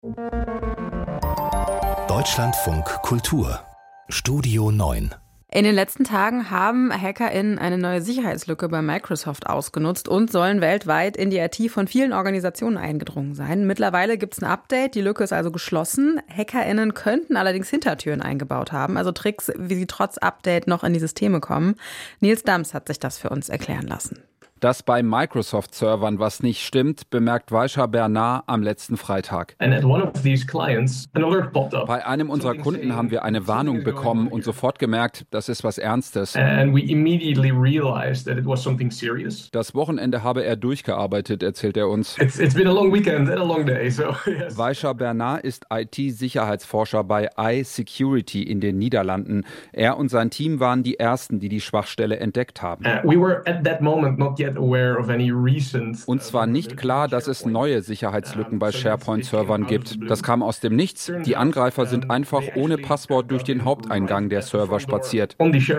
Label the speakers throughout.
Speaker 1: Deutschlandfunk Kultur Studio 9.
Speaker 2: In den letzten Tagen haben HackerInnen eine neue Sicherheitslücke bei Microsoft ausgenutzt und sollen weltweit in die IT von vielen Organisationen eingedrungen sein. Mittlerweile gibt es ein Update, die Lücke ist also geschlossen. HackerInnen könnten allerdings Hintertüren eingebaut haben, also Tricks, wie sie trotz Update noch in die Systeme kommen. Nils Dams hat sich das für uns erklären lassen.
Speaker 3: Dass bei Microsoft-Servern was nicht stimmt, bemerkt Vaishar Bernard am letzten Freitag. Bei einem unserer Kunden haben wir eine Warnung bekommen und sofort gemerkt, das ist was Ernstes. Das Wochenende habe er durchgearbeitet, erzählt er uns. Vaishar Bernard ist IT-Sicherheitsforscher bei iSecurity in den Niederlanden. Er und sein Team waren die Ersten, die die Schwachstelle entdeckt haben. Uns war nicht klar, dass es neue Sicherheitslücken bei SharePoint-Servern gibt. Das kam aus dem Nichts. Die Angreifer sind einfach ohne Passwort durch den Haupteingang der Server spaziert.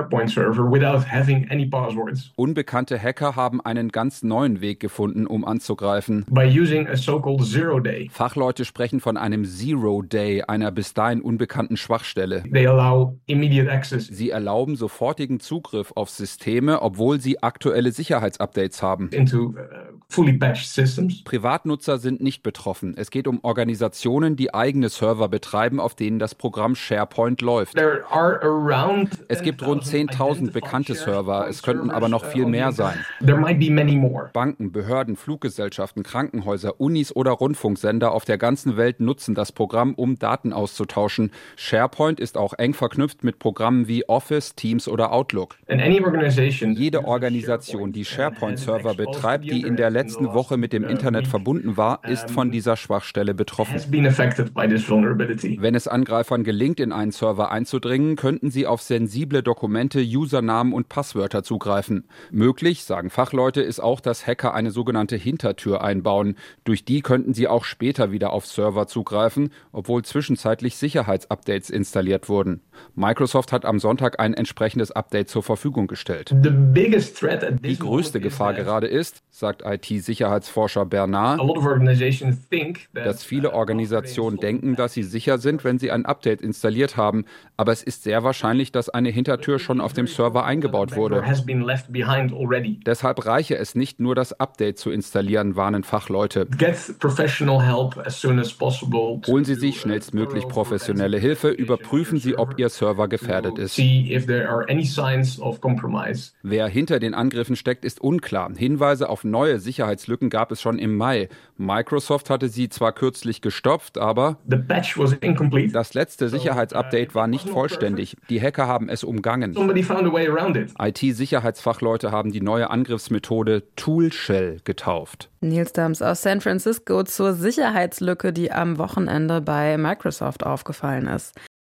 Speaker 3: Unbekannte Hacker haben einen ganz neuen Weg gefunden, um anzugreifen. Fachleute sprechen von einem Zero Day, einer bis dahin unbekannten Schwachstelle. Sie erlauben sofortigen Zugriff auf Systeme, obwohl sie aktuelle Sicherheitsupdates haben. Privatnutzer sind nicht betroffen. Es geht um Organisationen, die eigene Server betreiben, auf denen das Programm SharePoint läuft. Es gibt rund 10.000 bekannte Server, es könnten aber noch viel mehr sein. Banken, Behörden, Fluggesellschaften, Krankenhäuser, Unis oder Rundfunksender auf der ganzen Welt nutzen das Programm, um Daten auszutauschen. SharePoint ist auch eng verknüpft mit Programmen wie Office, Teams oder Outlook. Jede Organisation, die SharePoint-Server betreibt, die in der letzten Woche mit dem Internet verbunden war, ist von dieser Schwachstelle betroffen. Wenn es Angreifern gelingt, in einen Server einzudringen, könnten sie auf sensible Dokumente, Usernamen und Passwörter zugreifen. Möglich, sagen Fachleute, ist auch, dass Hacker eine sogenannte Hintertür einbauen. Durch die könnten sie auch später wieder auf Server zugreifen, obwohl zwischenzeitlich Sicherheitsupdates installiert wurden. Microsoft hat am Sonntag ein entsprechendes Update zur Verfügung gestellt. Die größte Gefahr gerade ist, sagt IT-Sicherheitsforscher Bernard, dass viele Organisationen denken, dass sie sicher sind, wenn sie ein Update installiert haben. Aber es ist sehr wahrscheinlich, dass eine Hintertür schon auf dem Server eingebaut wurde. Deshalb reiche es nicht, nur das Update zu installieren, warnen Fachleute. Holen Sie sich schnellstmöglich professionelle Hilfe, überprüfen Sie, ob Ihr Server gefährdet ist. Wer hinter den Angriffen steckt, ist unklar. Hinweise auf neue Sicherheitslücken gab es schon im Mai. Microsoft hatte sie zwar kürzlich gestopft, aber das letzte Sicherheitsupdate war nicht vollständig. Die Hacker haben es umgangen. IT-Sicherheitsfachleute haben die neue Angriffsmethode Toolshell getauft.
Speaker 2: Nils Dams aus San Francisco zur Sicherheitslücke, die am Wochenende bei Microsoft aufgefallen ist.